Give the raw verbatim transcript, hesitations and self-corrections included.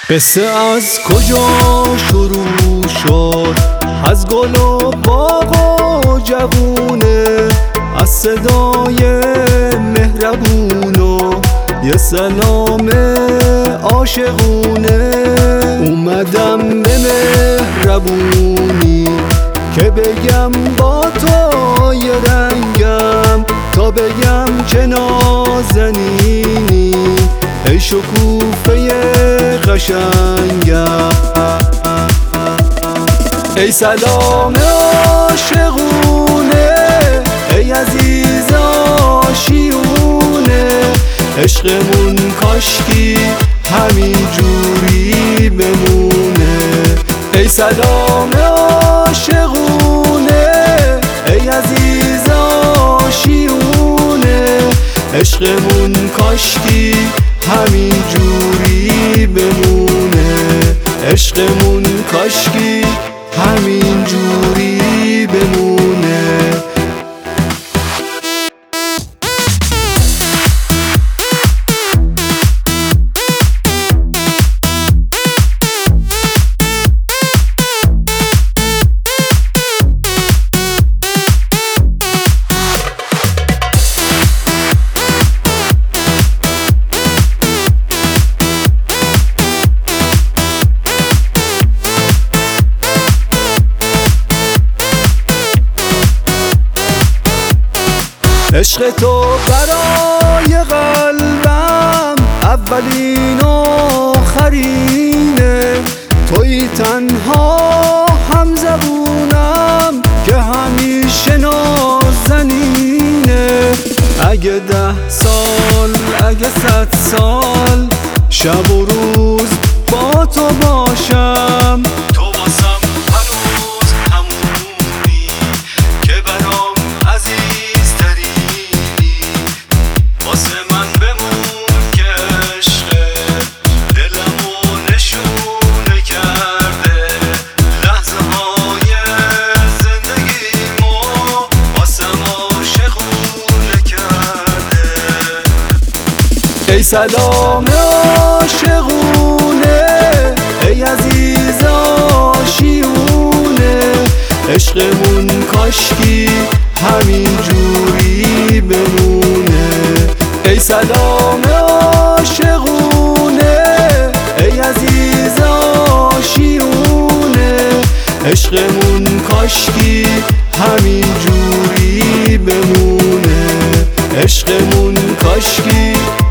قصه از کجا شروع شد؟ از گل و باغ و جوونه، از صدای مهربون و یه سلام عاشقونه. اومدم به مهربونی که بگم با تو یه رنگم، تا بگم که نازنینی ای شکوفه قشنگم. ای سلام عاشقونه، ای عزیز آشیونه، عشقمون کاشکی همین جوری بمونه. ای سلام عاشقونه، ای عزیز آشیونه، عشقمون کاشکی همین جوری بمونه. عشقمون کاشکی همین جوری بمونه. عشق تو برای قلبم اولین و آخرینه، توی تنها هم زبونم که همیشه نازنینه. اگه ده سال اگه صد سال شب و روز با تو باشم، تو واسم هنوز همونی که برام عزیز ترینی. واسه من بمون که عشقت دلمو نشونه کرده، لحظه های زندگیمو واسم عاشقونه کرده. ای سلام عاشقونه، ای عزیز آشیونه، عشقمون کاشکی همین جوری بمونه. ای سلام عاشقونه، ای عزیز آشیونه، عشقمون کاشکی همین جوری بمونه. عشقمون کاشکی